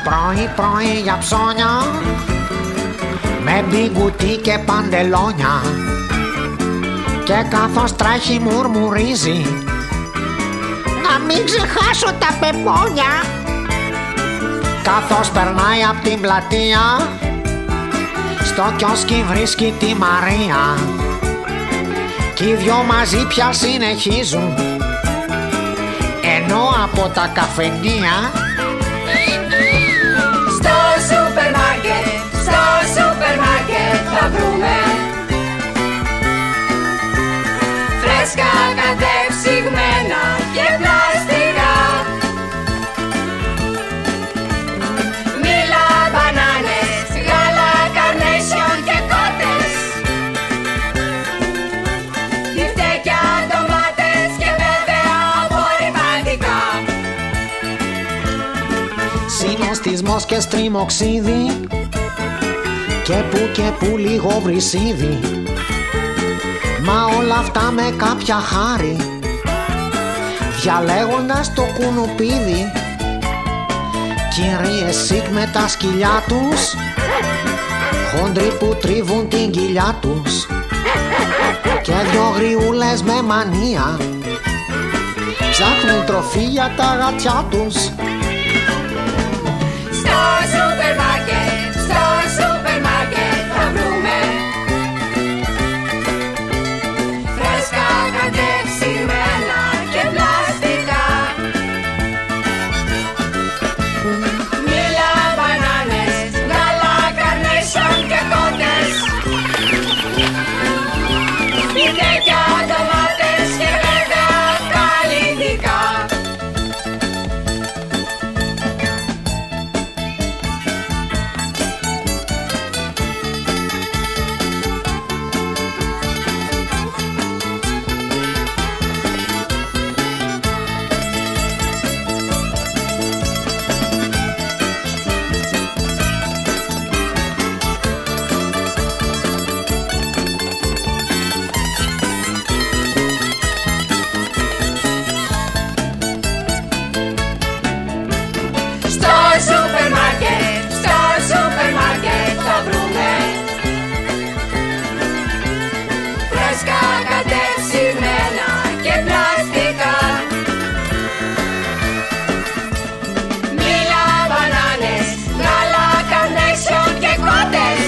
Πρωί για ψώνια, με μπιγκουτί και παντελόνια, και καθώς τρέχει μουρμουρίζει, να μην ξεχάσω τα πεπόνια. Καθώς περνάει απ' την πλατεία, στο κιόσκι βρίσκει τη Μαρία, κι οι δυο μαζί πια συνεχίζουν, ενώ από τα καφενεία στο σούπερ μάρκετ θα βρούμε φρέσκα κατεψυγμένα και πλαστικά, μήλα, μπανάνες, γάλα, καρνέσιον και κότες, μπιφτέκια, ντομάτες και βέβαια απορριμματικά. Συνοστισμός και στριμοξίδι, και που λίγο βρυσίδι, μα όλα αυτά με κάποια χάρη, διαλέγοντας το κουνουπίδι. Κυρίες σικ με τα σκυλιά τους, χόντροι που τρίβουν την κοιλιά τους, και δυο γριούλες με μανία ψάχνουν τροφή για τα γατιά τους. Στο σούπερ μάρκετ θα βρούμε φρέσκα κατεψυγμένα και πλαστικά, μήλα, μπανάνες, γάλα, καρνέσιον και κότες, μπιφτέκια, ντομάτες και βέβαια καλλιτικά. Στο σούπερ μάρκετ θα βρούμε φρέσκα κατεψυγμένα και πλαστικά, μήλα, μπανάνες, γάλα, καρνέσιον και κότες,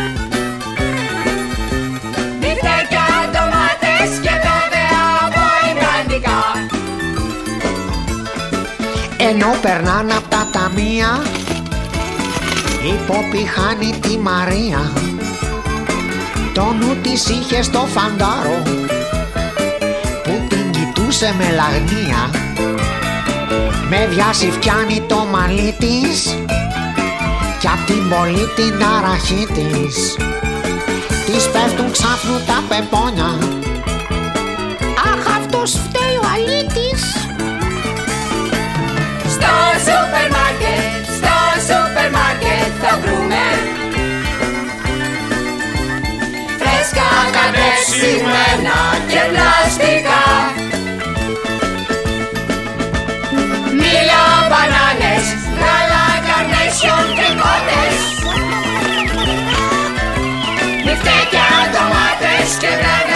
μπιφτέκια, ντομάτες και βέβαια απορριμματικά. Ενώ περνάνε απ' τα ταμεία, η Πόπη χάνει τη Μαρία, το νου της είχε στο φαντάρο που την κοιτούσε με λαγνία. Με βιάσει φτιάνει το μαλλί της, κι απ' την πολύ την ταραχή της, της πέφτουν ξάφνου τα πεπόνια. Αχ, αυτός φταίει ο αλήτης. Στο σούπερ μάρκετ θα βρούμε φρέσκα κατεψυγμένα και πλαστικά, μήλα, μπανάνες, γάλα, καρνέσιον και κότες, μπιφτέκια, ντομάτες και βέβαια